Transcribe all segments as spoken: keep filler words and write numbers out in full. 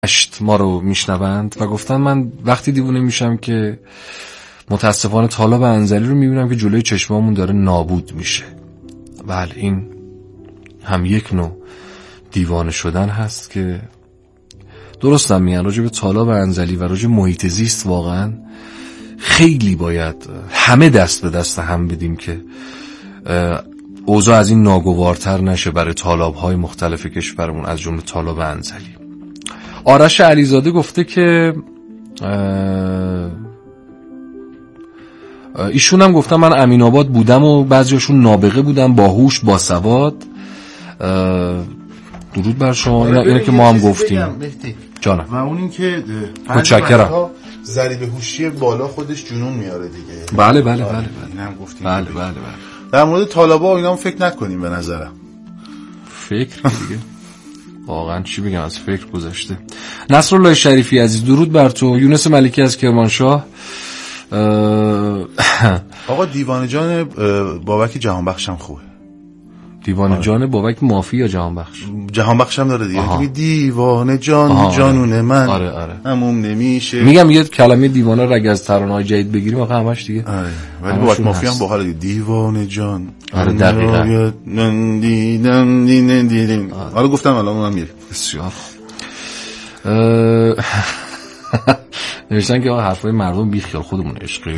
اشت ما رو میشنوند و گفتن من وقتی دیوونه میشم که متاسفانه طالب انزلی رو میبینم که جلوی چشمامون داره نابود میشه. بله، این هم یک نوع دیوانه شدن هست که درستم میگن راجع به طالب انزلی و راجع محیط زیست واقعا خیلی باید همه دست به دست هم بدیم که اوضاع از این ناگوارتر نشه برای طالب‌های مختلف کشورمون از جمله طالب انزلی. آرش علیزاده گفته که ایشون هم گفتم من امین آباد بودم و بعضیاشون نابغه بودم، باهوش، باسواد. درود بر شما. اینا, اینا که ما هم گفتیم جانم. و اون این که متشکرم. ضریب هوشی بالا خودش جنون میاره دیگه. بله بله بله اینم گفتیم. بله بله بله. در مورد طالبا و اینا هم فکر نکنیم به نظرم. فکر دیگه واقعا چی بگم، از فکر گذشته. نصرالله شریفی عزیز درود بر تو. یونس ملکی از کرمانشاه. آقا دیوانه جان بابک جهانبخش هم خوبه. دیوانه آره. جان بابک مافی یا جهانبخش؟ جهانبخش هم داره دیگه. دیوانه جان آها. جانون من آره آره. همون نمیشه. میگم یه کلمه دیوانه رو اگه از ترانه‌های جدید بگیریم آخه همش دیگه آره. ولی بابک مافی هم باحال دیگه. دیوانه جان آره دقیقاً. دیدم دیدم دیدم. حالا گفتم الان اونم میره. بسیار نوشتن که آقا حرفای مردم بیخیال خودمون عشقی.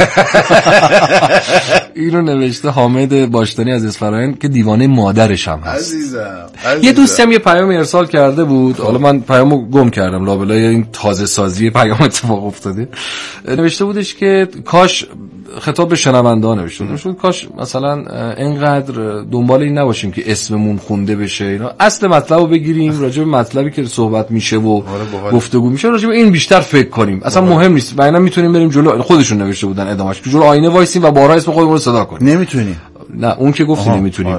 اینو نوشته حامد باشتنی از اصفهان که دیوانه مادرش هم هست. عزیزم, عزیزم. یه دوستی هم یه پیام ارسال کرده بود. حالا من پیامو گم کردم لابلای این تازه سازی پیام اتفاق افتاده. نوشته بودش که کاش، خطاب به شنونده نوشته بود، کاش مثلا اینقدر دنبال این نباشیم که اسممون خونده بشه اینا، اصل مطلبو بگیریم، راجع به مطلبی که صحبت میشه و گفتگو میشه راجع به این بیشتر فکر کنیم. اصلا مهم نیست. و اینا میتونیم بریم جلو. خودشون نوشته بودن ادامهش که جلو آینه وایسیم و بارها اسم خودمون رو صدا کنیم. نمیتونیم. نه اون که گفتی نمیتونیم.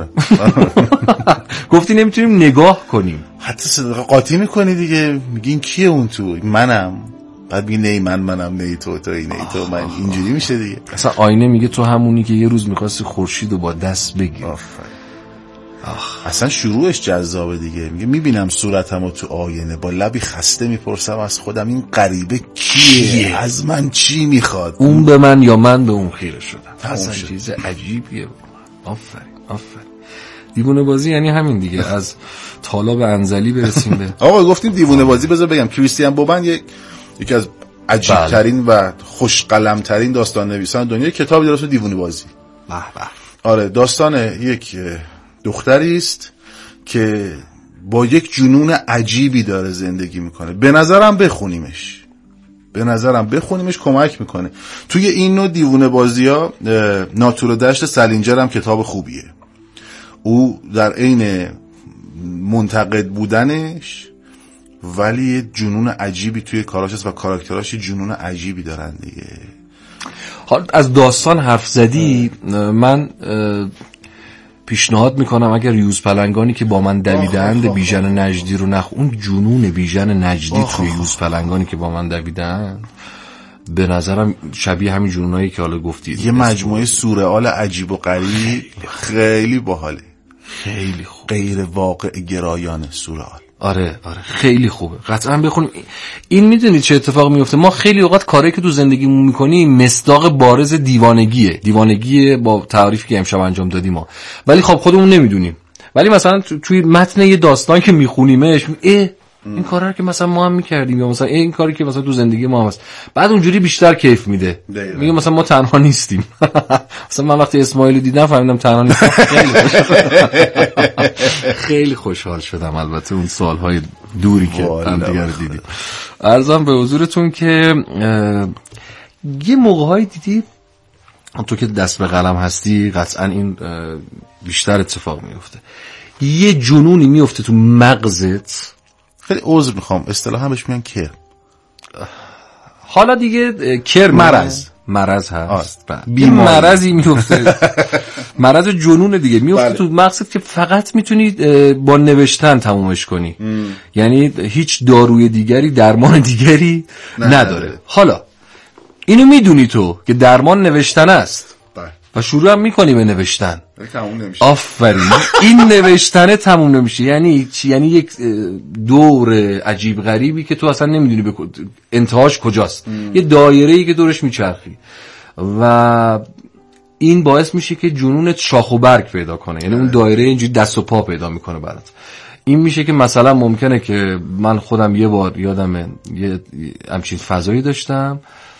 گفتی نمیتونیم نگاه کنیم. حتی صدق قاطی میکنی دیگه، میگین کیه اون تو؟ منم. بعد میگه نه من منم، نه تو تو نه تو من. اینجوری میشه دیگه. اصلا آینه میگه تو همونی که یه روز میخواستی خورشید رو با دست بگیری. آفرین. آخ. اصلا شروعش جذابه دیگه. میگه میبینم صورتمو تو آینه، با لبی خسته میپرسم از خودم این غریبه کیه؟ کیه؟ از من چی میخواد؟ اون به من یا من به اون خیره شدم. اصلا چیز عجیبیه. آفرین آفرین. دیوونه بازی یعنی همین دیگه. از طالب انزلی برسیم به آقا گفتیم دیوونه بازی. بذار بگم کریستیان بوبن یک یکی از عجیب بله. ترین و خوش قلم ترین داستان نویسان دنیا کتابی داره دیوونه بازی. به به. آره داستان یک دختری است که با یک جنون عجیبی داره زندگی میکنه. به نظرم بخونیمش. به نظرم بخونیمش کمک میکنه. توی این نوع دیوونه بازی‌ها ناتور و دشت سالینجر هم کتاب خوبیه. او در عین منتقد بودنش ولی جنون عجیبی توی کاراش هست و کاراکتراش جنون عجیبی دارن دیگه. حالا از داستان حرف زدی، من پیشنهاد میکنم اگر یوز پلنگانی که با من دویدند بیژن نجدی رو نخ، اون جنون بیژن نجدی توی یوز پلنگانی که با من دویدند به نظرم شبیه همین جنونایی که حالا گفتید. یه مجموعه سورئال عجیب و غریب خیلی باحاله. خیلی خوب. غیر واقع گرایانه سورئال. آره آره خیلی خوبه. قطعا بخونیم. این میدونید چه اتفاق میفته؟ ما خیلی اوقات کاری که تو زندگیمون میکنیم مصداق بارز دیوانگیه. دیوانگی با تعریفی که امشب انجام دادیم ما. ولی خب خودمون نمیدونیم. ولی مثلا تو توی متن یه داستان که میخونیمش اه این کارا رو که مثلا ما هم میکردیم یا مثلا این کاری که مثلا تو زندگی ما هم هست، بعد اونجوری بیشتر کیف میده. میگه مثلا ما تنها نیستیم. مثلا من وقتی اسماعیل دیدم فهمیدم تنها نیستم. خیلی خوشحال شدم. البته اون سالهای دوری که هم دیگر دیدیم. عرضم به حضورتون که یه موقع‌هایی دیدی تو که دست به قلم هستی قطعا این بیشتر اتفاق میفته. یه جنونی میفته تو مغزت. خیلی عذر میخوام اصطلاحا بهش میگن کر. حالا دیگه کر مرض مرض هست. این مرضی میفته. مرض جنون دیگه میفته بله. تو مغزت که فقط میتونی با نوشتن تمومش کنی. ام. یعنی هیچ داروی دیگری درمان دیگری نه نداره. نداره. حالا اینو میدونی تو که درمان نوشتن است. بله. و شروع هم میکنی به نوشتن. تموم نمیشه. آفرین. این نوشتن تموم نمیشه. یعنی چی؟ یعنی یک دور عجیب غریبی که تو اصلا نمیدونی به انتهاش کجاست. ام. یه دایره‌ای که دورش میچرخی و این باعث میشه که جنونت شاخ و برگ پیدا کنه. یعنی اون دایره اینجوری دست و پا پیدا میکنه برات. این میشه که مثلا ممکنه که من خودم یه بار یادمه یه همچین فضایی داشتم،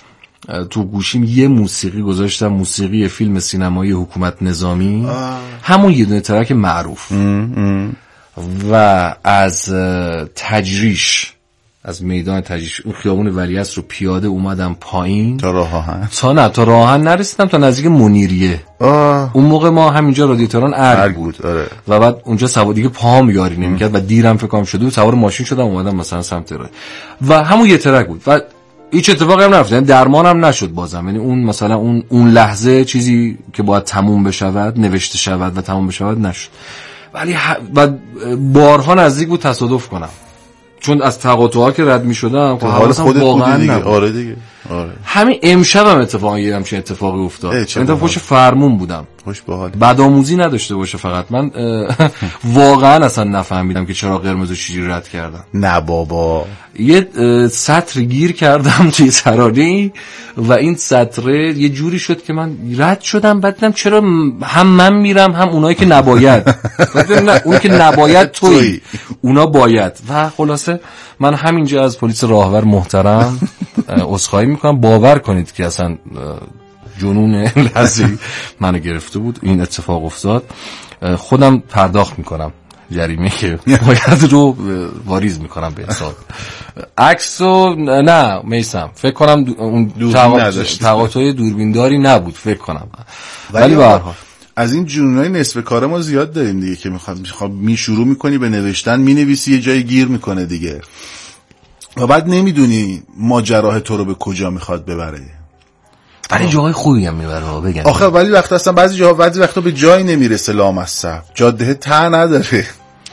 تو گوشیم یه موسیقی گذاشتم، موسیقی فیلم سینمایی حکومت نظامی، آه. همون یه دونه ترک معروف. ام ام. و از تجریش، از میدان تجریش، اون خیابون ولیعصر رو پیاده اومدم پایین تا راه آهن. تا نه تا راه آهن نرسیدم، تا نزدیک منیریه. آه. اون موقع ما همینجا رادیو تهران ارگ بود. آره. و بعد اونجا سوار دیگه پاهم یاری نمیکرد و دیرم فکر کنم شده، سوار ماشین شدم اومدم مثلا سمت راه و همون یه ترک بود و هیچ اتفاقی هم نیفتاد، یعنی درمانم نشد بازم. یعنی اون مثلا اون اون لحظه چیزی که باید تموم بشود، نوشته شود و تموم بشود نشد. ولی ح... بعد بارها نزدیک بود تصادف کنم، چون از تقاطع‌ها که رد می‌شدم خب حالم واقعا دیگه. آره دیگه. آره. همین امشبم اتفاقا یه همچین اتفاقی افتاد. من پشت فرمون بودم. خوش به حال. بدآموزی نداشته باشه فقط. من واقعا اصلا نفهمیدم که چرا قرمز و چجوری رد کردم. نه بابا. یه سطر گیر کردم توی سراری و این سطر یه جوری شد که من رد شدم. بعد دیدم چرا هم من میرم هم اونایی که نباید. نه اون که نباید توی اونا باید. و خلاصه من همینجا از پلیس راهور محترم عذرخواهی میکنم. باور کنید که اصلا جنون لحظه منو گرفته بود، این اتفاق افتاد. خودم پرداخت میکنم جریمه که باید رو واریز میکنم به حساب. عکسو نه میسم فکر کنم اون تقاطع دوربینداری نبود فکر کنم، ولی به هر حال از این جنونای نصف کار ما زیاد داریم دیگه که میخواد میخواد می شروع میکنی به نوشتن، مینویسی یه جای گیر میکنه دیگه و بعد نمیدونی ماجراه تو رو به کجا میخواد ببره. ولی جاهای خوبی هم میبره بگن آخه، ولی وقت اصلا بعضی جاها بعضی وقتا به جای نمیرسه. لامصب جاده ته نداره.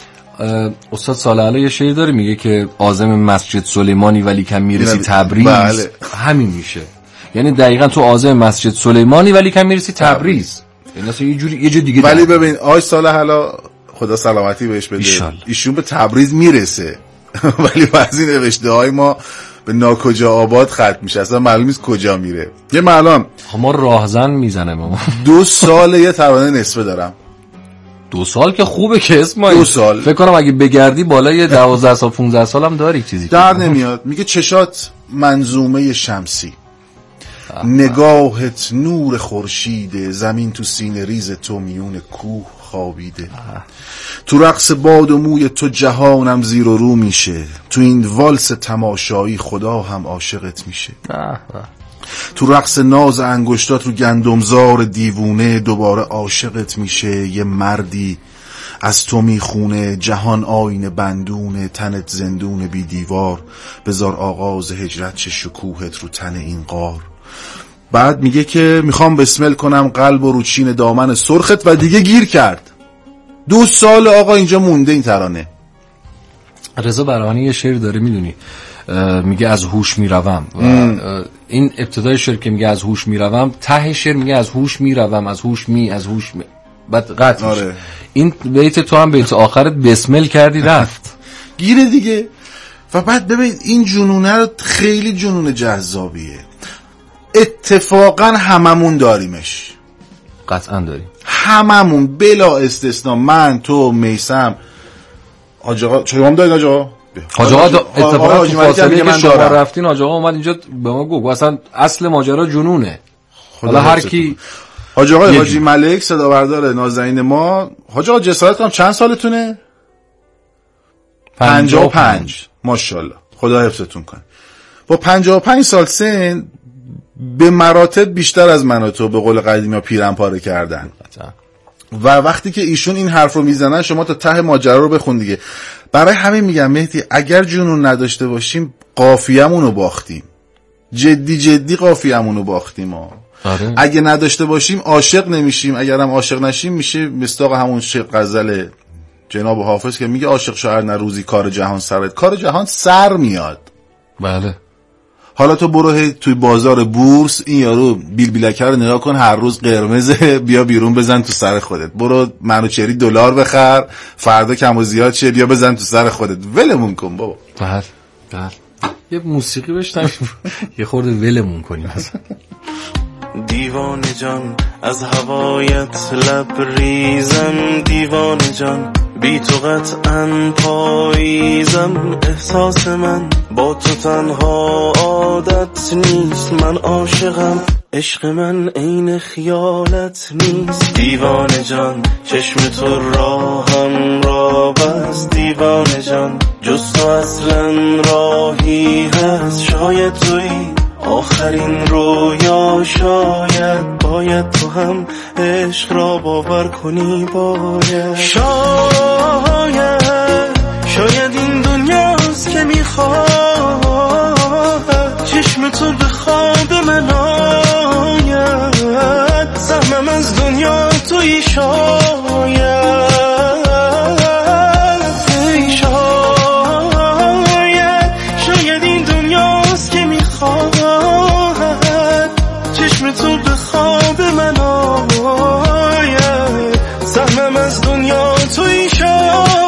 استاد صالح یه شعر داره میگه که عازم مسجد سلیمانی ولی کم میرسی تبریز. بله. همین میشه، یعنی دقیقاً تو عازم مسجد سلیمانی ولی کم میرسی تبریز. یعنی اصلا یه جوری یه جور دیگه. ولی ببین آی صالح حالا خدا سلامتی بهش بده، ایشون به تبریز میرسه ولی بعضی نوشته های ما به ناکجا آباد ختم میشه، اصلا معلوم نیست کجا میره. یه معلوم ما راهزن میزنه ما. دو سال یه ترانه نصفه دارم. دو سال که خوبه که اسمایی. دو سال فکر کنم اگه بگردی بالای دوازده سال پونزده سال هم داری چیزی در نمیاد. میگه چشات منظومه شمسی، نگاهت نور خورشیده، زمین تو سینه ریز تو میون کوه خوابیده. آه. تو رقص باد و موی تو جهانم زیر و رو میشه، تو این والس تماشایی خدا هم عاشقت میشه. آه. آه. تو رقص ناز انگشتات رو گندمزار دیوونه دوباره عاشقت میشه. یه مردی از تو میخونه، جهان آینه بندونه، تنت زندون بی دیوار، بذار آغاز هجرت چه شکوهت رو تن این غار. بعد میگه که میخوام بسمل کنم قلب و روچین دامن سرخت و دیگه گیر کرد. دو سال آقا اینجا مونده این ترانه. رضا برهانی یه شعر داره میدونی، میگه از هوش میروم و این ابتدای شعر که میگه از هوش میروم، ته شعر میگه از هوش میروم، از هوش می از هوش می بعد قطع میشه. آره. این بیت تو هم بیت آخرت بسمل کردی رفت گیره دیگه. و بعد ببین این جنونه رو خیلی جنون جذابیه، اتفاقا هممون داریمش. قطعا داریم هممون بلا استثنا، من تو میسم حاج آقا چه هم دارید حاج آقا؟ حاج آقا اتفاقا تو فاصله که شما رفتین حاج آقا اومد اینجا به ما گفت اصلا اصل ماجرا جنونه. حالا هر کی حاج آقا حاجی ملک صدا بردار نازنین ما. حاج آقا جسارت کنم چند سالتونه؟ پنجاه و پنج. ماشاءالله خدا حفظتون کنه. با پنجاه و پنج سال سن به مراتب بیشتر از من و تو به قول قدیمی ها پیرن پاره کردن. و وقتی که ایشون این حرف رو میزنن شما تا ته ماجرا رو بخون دیگه. برای همین میگم مهدی اگر جنون نداشته باشیم قافیه‌مون رو باختیم، جدی جدی قافیه‌مون رو باختیم ها. آره. اگه نداشته باشیم عاشق نمیشیم، اگر هم عاشق نشیم میشه مصداق همون غزل جناب حافظ که میگه عاشق شاعر نه روزی کار جهان سرت. کار جهان سر میاد. بله. حالا تو برو توی بازار بورس این یارو بیل بیلکه رو نگاه کن، هر روز قرمزه، بیا بیرون بزن تو سر خودت. برو منوچهری دلار بخر، فردا کم و زیاد شه بیا بزن تو سر خودت. ولمون کن بابا. بله بله یه موسیقی بشنویم یه خورده ولمون کنیم مثلا. دیوانه جان از هوایت لبریزم، دیوانه جان بی تو قطعاً پاییزم. احساس من با تو تنها عادت نیست، من عاشقم، عشق من عین خیالت نیست. دیوانه جان چشم تو راهم را بست، دیوانه جان جز تو اصلا راهی هست. شاید تویی آخرین رویا، شاید باید تو هم عشق را باور کنی. باید شاید شاید این دنیاست که میخواد چشم تو به خواب من آید. سهمم از دنیا توی شاید شاید شاید این دنیاست که میخواد چشم تو به خواب من آید. سهمم از دنیا توی شاید.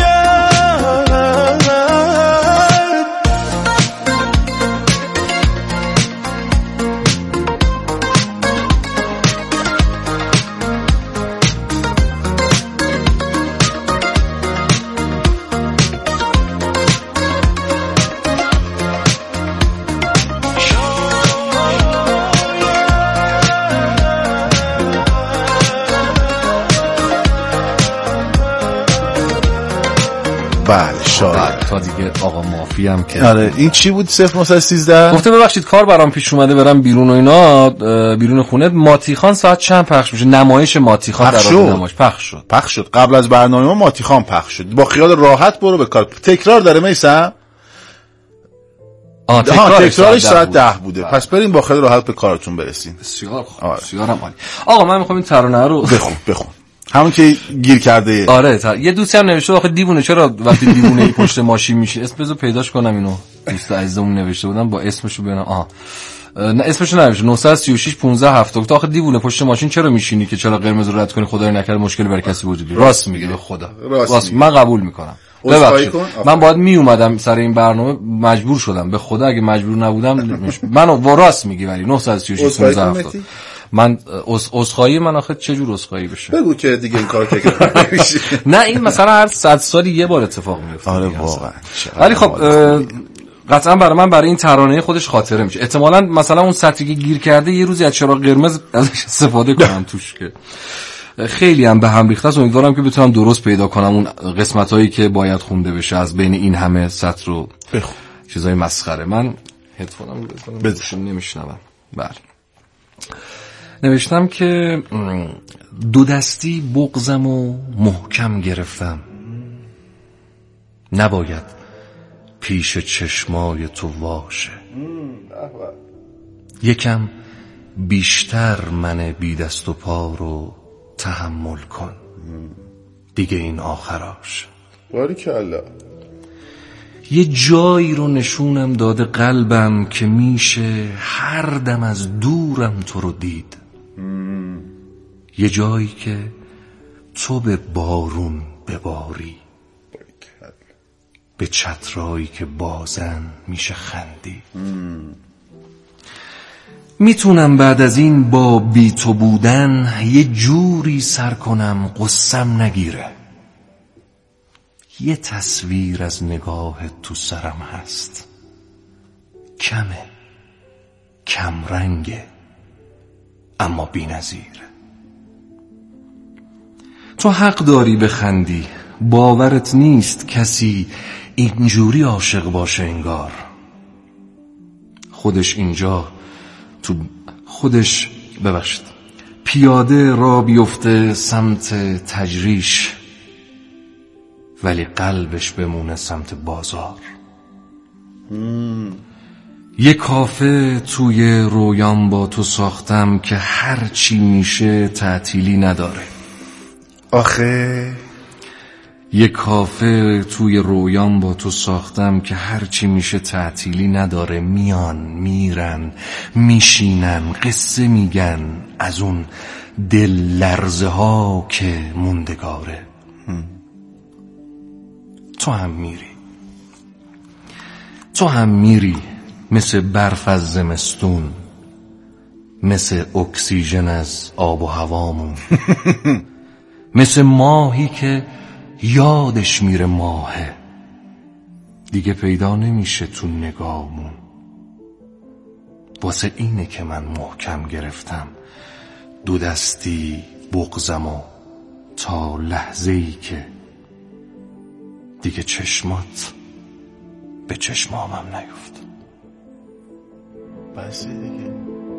بله شاید. تا دیگه آقا مافی هم که آره این چی بود؟ صفر نه یک سه گفته ببخشید کار برام پیش اومده برم بیرون و اینا، بیرون خونه. ماتیخان ساعت چند پخش میشه؟ نمایش ماتیخان در نمایش پخش شد. پخش شد قبل از برنامه ماتیخان پخش شد. با خیال راحت برو به کار. تکرار داره میسم؟ آه تکرارش تکرارش ساعت ده بوده. بله. پس بریم با خیال راحت به کارتون برسیم. بسیار خوب. بسیارم عالی. آقا من میخوام این ترانه رو بخون بخون همون که گیر کرده. آره تا... یه دوستی هم نوشته آخه دیوونه چرا وقتی دیوونه پشت ماشین میشه. اسم بذار پیداش کنم اینو. دوست عزیزمون نوشته بودن با اسمشو ببینم. آها نه اسمشو ننوشته. نه سه شش پانزده هفتاد. آخه دیوونه پشت ماشین چرا میشینی که چرا قرمز رو رد کنی خدای نکرده مشکلی بر کسی وجود بیاره. راست میگه به خدا. راست, راست من قبول میکنم. ببخشید من باید می اومدم سر این برنامه، مجبور شدم به خدا. اگه مجبور نبودم منو راست میگی. ولی نه سه شش پانزده هفتاد من عذرخواهی من آخه چه جور عذرخواهی بشه؟ بگو که دیگه این کارو تکرار نمیشه. نه این مثلا هر صد سالی یه بار اتفاق میفته. آره واقعا. ولی خب قطعا برای من برای این ترانه خودش خاطره میشه. احتمالاً مثلا اون سطری که گیر کرده یه روزی از چراغ قرمز ازش استفاده کنم توش که خیلی هم به هم ریخته است. امیدوارم که بتونم درست پیدا کنم اون قسمتایی که باید خونده بشه از بین این همه سطر و چیزای مسخره. من هدفونم رو بزنم نمیشنوم. بله نوشتم که دو دستی بغضم و محکم گرفتم، نباید پیش چشمای تو واشه. یکم بیشتر من بی دست و پا رو تحمل کن، دیگه این آخراش. باریکالله. یه جایی رو نشونم داده قلبم که میشه هر دم از دورم تو رو دید. مم. یه جایی که تو به بارون بباری، به چترایی که بازن میشه خندی. مم. میتونم بعد از این با بی تو بودن یه جوری سر کنم قصم نگیره. یه تصویر از نگاه تو سرم هست، کمه کم رنگه اما بی نظیره. تو حق داری بخندی، باورت نیست کسی اینجوری عاشق باشه انگار. خودش اینجا تو خودش ببخشید پیاده را بیفته سمت تجریش، ولی قلبش بمونه سمت بازار. مم. یه کافه توی رویان با تو ساختم که هر چی میشه تعطیلی نداره. آخه یه کافه توی رویان با تو ساختم که هرچی میشه تعطیلی نداره، میان میرن میشینن قصه میگن از اون دل لرزه ها که موندگاره. تو هم میری تو هم میری مثل برف از زمستون، مثل اکسیژن از آب و هوامون مثل ماهی که یادش میره ماهه دیگه پیدا نمیشه تو نگامون. واسه اینه که من محکم گرفتم دو دستی بغضمو تا لحظه‌ای که دیگه چشمات به چشمامم نیفت. بس دیگه.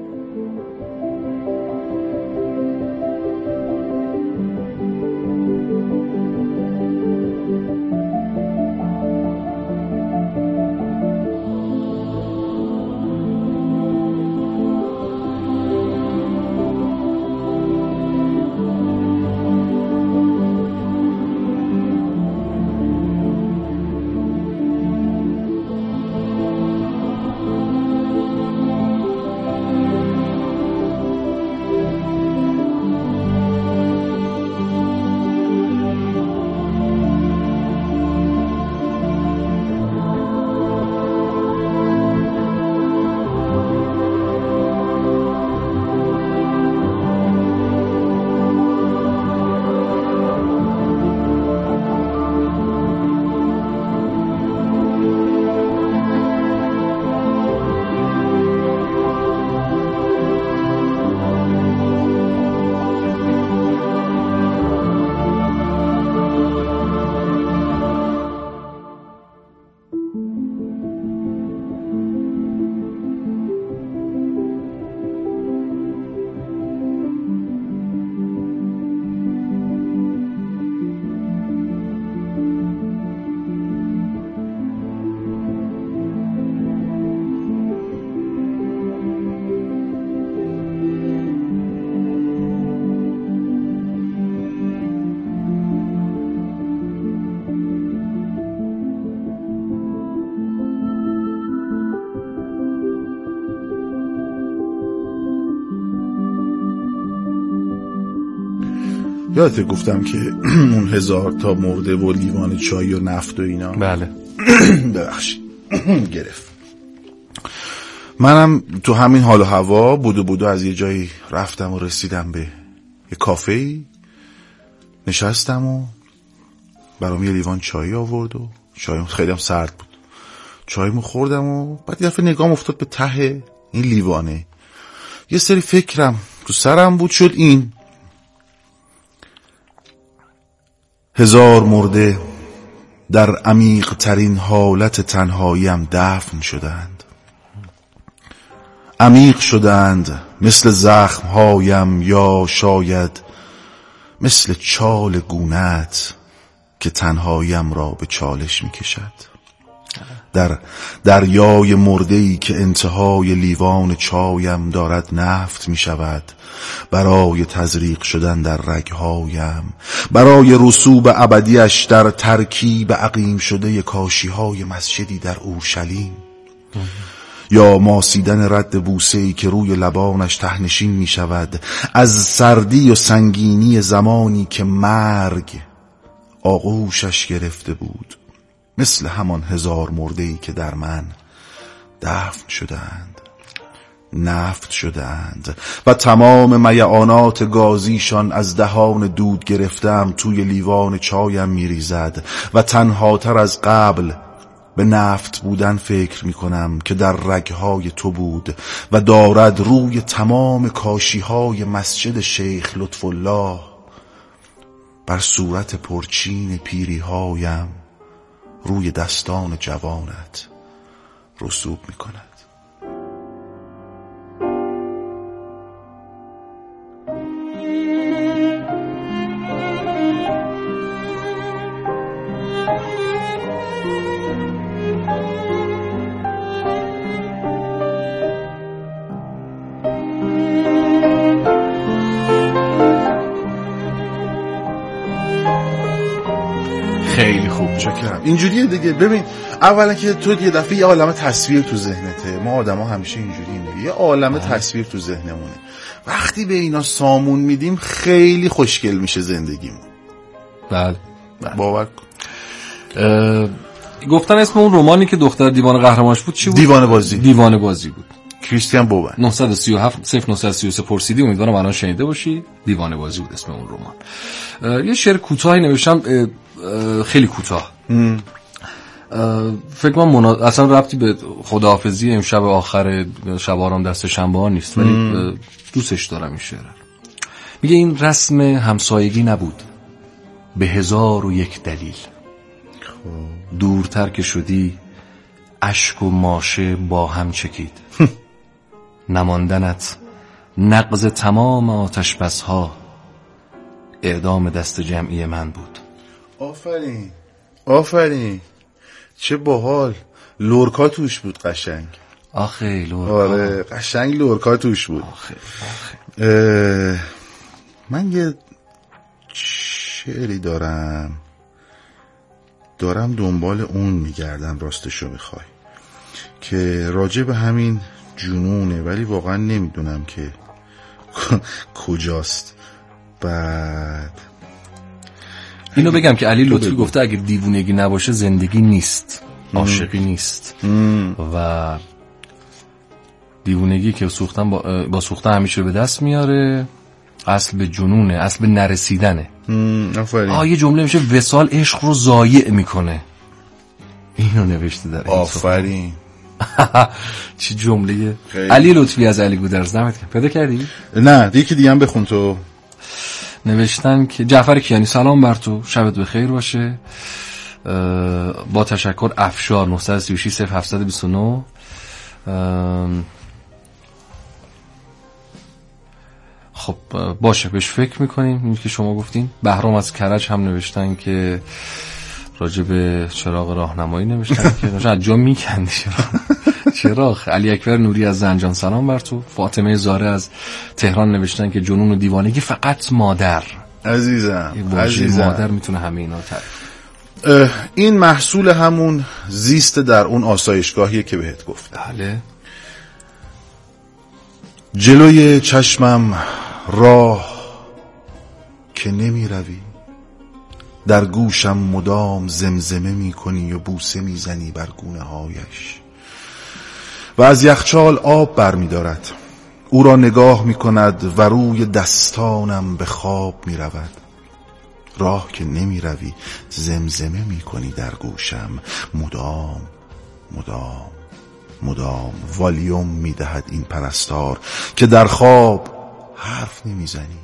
یادت گفتم که اون هزار تا مرده و لیوان چای و نفت و اینا. بله ببخشید گرفت. منم تو همین حال و هوا بودو بودو از یه جایی رفتم و رسیدم به یه کافه‌ای، نشستم و برام یه لیوان چای آورد و چایم خیلی هم سرد بود. چایمو خوردم و بعد یه دفعه نگام افتاد به ته این لیوانه. یه سری فکرم تو سرم بود، شد این: هزار مرده در عمیق ترین حالت تنهاییم دفن شدند، عمیق شدند مثل زخمهایم یا شاید مثل چال گونت که تنهاییم را به چالش می کشد. در دریای مرده‌ای که انتهای لیوان چایم دارد نفت می شود برای تزریق شدن در رگهایم، برای رسوب ابدیش در ترکیب عقیم شده کاشی‌های مسجدی در اورشلیم، یا ماسیدن رد بوسه‌ای که روی لبانش تهنشین می شود از سردی و سنگینی زمانی که مرگ آغوشش گرفته بود، مثل همان هزار مرده‌ای که در من دفن شدند، نفت شدند و تمام میعانات گازیشان از دهان دود گرفتم توی لیوان چایم میریزد و تنها تر از قبل به نفت بودن فکر میکنم که در رگهای تو بود و دارد روی تمام کاشیهای مسجد شیخ لطف الله بر صورت پرچین پیریهایم روی دستان جوانت رسوب میکند. متشکرم. اینجوریه دیگه. ببین اولا که تو یه دفعه یه عالمه تصویر تو ذهنته، ما آدما همیشه اینجوریم، یه عالمه تصویر تو ذهنمونه. وقتی به اینا سامون میدیم خیلی خوشگل میشه زندگیمون. بله باور گفتن اسم اون رمانی که دختر دیوانه قهرمانش بود چی بود؟ دیوانه بازی. دیوانه بازی بود. کریستیان بوبن. نه سه هفت صفر نه سه سه پرسیدی، امیدوارم الان شنیده باشی. دیوانه بازی بود اسم اون رمان. یه شعر کوتاهی نوشتم، خیلی کوتاه. فکر کنم منا... اصلا ربطی به خداحافظی امشب آخر شب آرام دست شنبه ها نیست، ولی دوستش دارم این شعر. میگه این رسم همسایگی نبود به هزار و یک دلیل، دورتر که شدی اشک و ماشه با هم چکید. نماندنت نقض تمام آتش بسها، اعدام دست جمعی من بود. آفرین آفرین، چه باحال. لورکا توش بود قشنگ. آخه لورکا. آره قشنگ لورکا توش بود. آخه آخه. من یه شعری دارم دارم دنبال اون میگردم، راستشو میخوای، که راجع به همین جنونه، ولی واقعا نمیدونم که کجاست. بعد اینو بگم که علی لطفی گفته اگه دیوونگی نباشه زندگی نیست، عاشقی نیست. ام. و دیوونگی که سوختن با, با سوختن همیشه به دست میاره، اصل به جنونه، اصل به نرسیدنه. آفرین. آه یه جمله میشه وصال عشق رو ضایع میکنه، اینو نوشته در این. آفرین. چی جمله. علی لطفی از علی گودرز. نمیت پیدا کردی؟ نه یکی دیگه هم بخون تو. نوشتن که جعفر کیانی سلام بر تو، شبت بخیر باشه. با تشکر افشار نه سه شش صفر هفت دو نه. خب باشه بهش فکر میکنیم. این که شما گفتین. بهرام از کرج هم نوشتن که راجع به چراغ راهنمایی نوشتن که نوشتن جا میکندی چراغ. علی اکبر نوری از زنجان سلام بر تو. فاطمه زاره از تهران نوشتن که جنون و دیوانگی فقط مادر. عزیزم عزیزم مادر میتونه همه اینا تعریف. این محصول همون زیست در اون آسایشگاهیه که بهت گفتم. بله. جلوی چشمم راه که نمی روی، در گوشم مدام زمزمه می کنی و بوسه می زنی بر گونه هایش و از یخچال آب بر می دارد. او را نگاه می کند و روی دستانم به خواب می رود. راه که نمی روی، زمزمه می کنی در گوشم، مدام مدام مدام. والیوم می دهد این پرستار که در خواب حرف نمی زنی.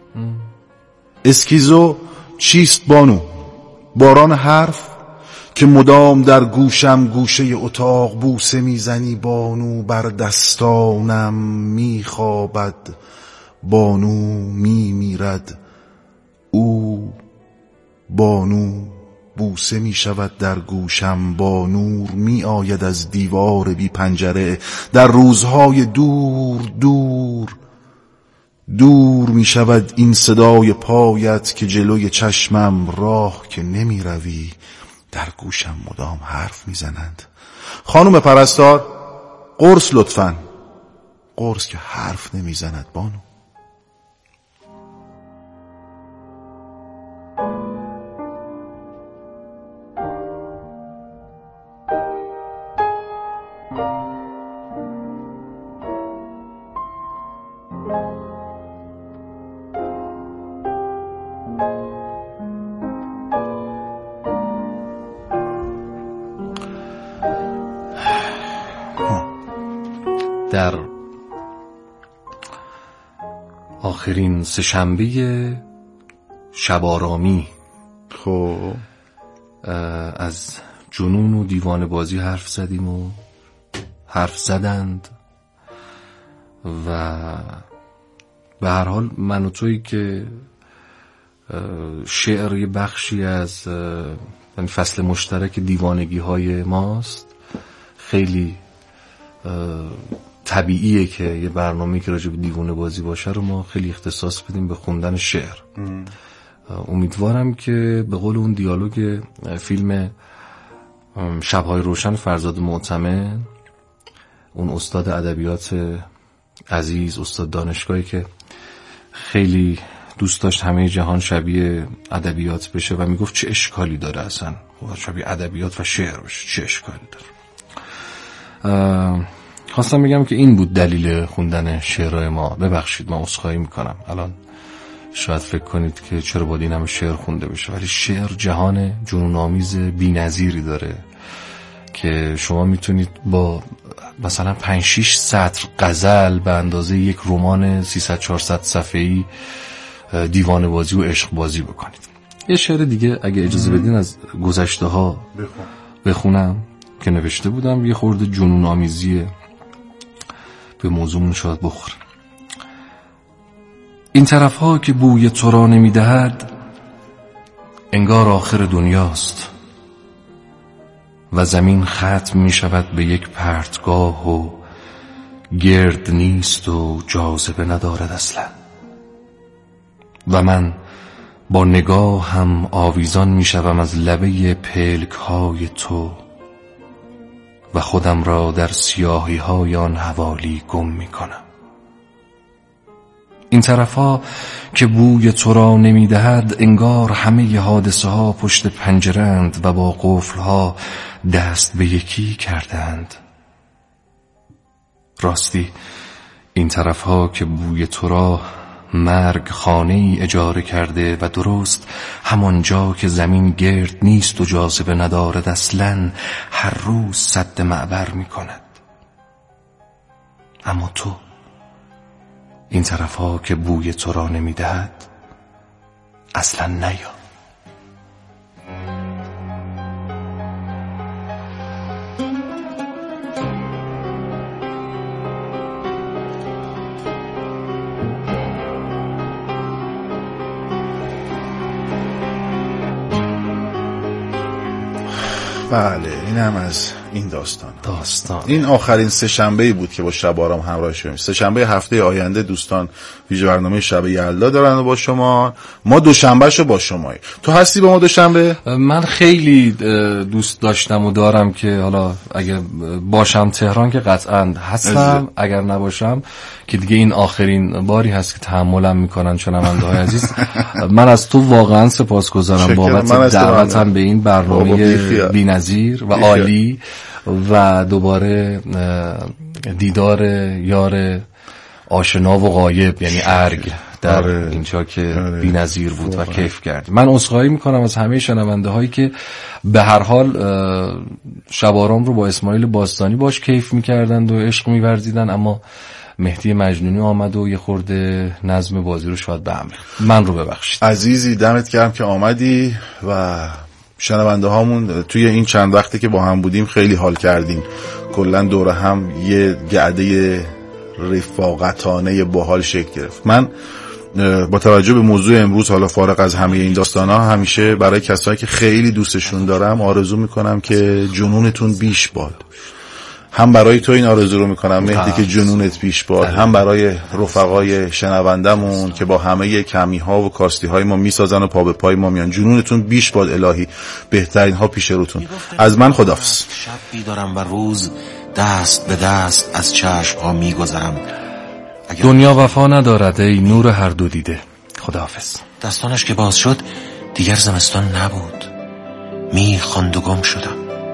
اسکیزو چیست بانو؟ باران حرف که مدام در گوشم گوشه اتاق بوسه میزنی. بانو بر دستانم میخوابد، بانو میمیرد، او بانو بوسه میشود در گوشم. با نور می آید از دیوار بی پنجره، در روزهای دور دور دور می شود این صدای پایت که جلوی چشمم. راه که نمی روی، در گوشم مدام حرف می زنند. خانم پرستار قرص لطفاً. قرص که حرف نمی زند بانو. در آخرین سه‌شنبه شب آرامی خب از جنون و دیوانه بازی حرف زدیم و حرف زدند و به هر حال من و تویی که شعر یه بخشی از یعنی فصل مشترک دیوانگی های ماست، خیلی طبیعیه که یه برنامه‌ای که راجع به دیوانه بازی باشه رو ما خیلی اختصاص بدیم به خوندن شعر. امیدوارم که به قول اون دیالوگ فیلم شب‌های روشن فرزاد معتمد، اون استاد ادبیات عزیز، استاد دانشگاهی که خیلی دوست داشت همه جهان شبیه ادبیات بشه و میگفت چه اشکالی داره اصلا شبیه ادبیات و شعر بشه، چه اشکالی داره. خواستم بگم که این بود دلیل خوندن شعرهای ما. ببخشید من عذرخواهی میکنم، الان شاید فکر کنید که چرا باید این همه شعر خونده بشه، ولی شعر جهان جنون‌آمیز بی‌نظیری داره که شما میتونید با مثلا پنج شش سطر غزل به اندازه یک رمان سیصد چهارصد صفحه‌ای دیوانه بازی و عشق بازی بکنید. یه شعر دیگه اگه اجازه بدین از گذشته ها بخونم که نوشته بودم، یه خورده جنون آمیزیه، به موضوعمون شاید بخوره. این طرف ها که بوی تو را نمی دهد انگار آخر دنیاست و زمین ختم می شود به یک پرتگاه و گرد نیست و جاذبه ندارد اصلا، و من با نگاه هم آویزان می شوم از لبه پلک های تو و خودم را در سیاهی های آن حوالی گم می کنم. این طرف ها که بوی تو را نمی دهد انگار همه حادثه ها پشت پنجرند و با قفل ها دست به یکی کردند. راستی این طرف ها که بوی تو را مرگ خانه ای اجاره کرده و درست همانجا که زمین گرد نیست و جاذبه ندارد اصلا هر روز سد معبر می کند. اما تو این طرف ها که بوی تو را نمی دهد اصلا نیا. بله این هم از این داستان داستان این آخرین سه شنبه‌ای بود که با شب آرام همراه شدیم. سه شنبه هفته آینده دوستان ویژه برنامه شب یلدا دارن با شما. ما دوشنبهشو با شمایی. تو هستی با ما دوشنبه؟ من خیلی دوست داشتم و دارم که حالا اگر باشم تهران که قطعا هستم، اگر نباشم که دیگه این آخرین باری هست که تحملم میکنن شنونده‌های عزیز. من از تو واقعا سپاسگزارم بابت دعوتم به این برنامه بی‌نظیر و عالی و دوباره دیدار یار آشنا و غایب یعنی ارگ در آره. اینجا که آره. بی‌نظیر بود و کیف کردیم. من عذرخواهی میکنم از همه شنونده هایی که به هر حال شب آرام رو با اسماعیل باستانی باش کیف میکردند و عشق میورزیدن، اما مهدی مجنونی آمد و یه خورده نظم بازی رو شاید به هم ریخت. من رو ببخشید عزیزی، دمت گرم که آمدی و شنونده هامون توی این چند وقتی که با هم بودیم خیلی حال کردیم. کلا دور هم یه گعده رفاقتانه باحال شکل گرفت. من با توجه به موضوع امروز، حالا فارغ از همه این داستانا، همیشه برای کسایی که خیلی دوستشون دارم آرزو میکنم که جنونتون بیش باد. هم برای تو این آرزو رو میکنم مهدی که جنونت بیش باد، هم برای رفقای شنوندمون که با همه کمی ها و کاستی های ما میسازن و پا به پای ما میان. جنونتون بیش باد الهی، بهترین ها پیش روتون. از من خداحافظ. شب بیدارم و روز دست به دست از چشم ها میگذرم. دنیا وفا ندارد ای نور هر دو دیده. خداحافظ. دستانش که باز شد دیگر زمستان نبود، میخواند و گم شدم.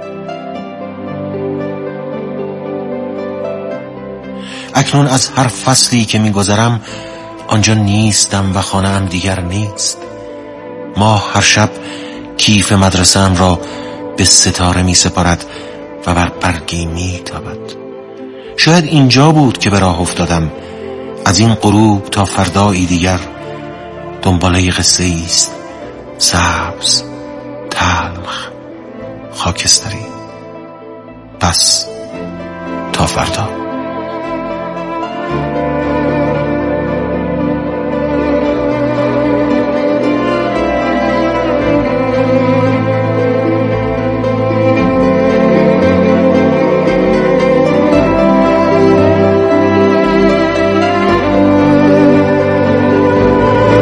اکنون از هر فصلی که میگذرم آنجا نیستم و خانه‌ام دیگر نیست. ماه هر شب کیف مدرسه‌ام را به ستاره می سپارد و بر برگی می تابد. شاید اینجا بود که به راه افتادم، از این غروب تا فردایی دیگر دنباله قصه ایست، سبز، تلخ، خاکستری. پس تا فردا.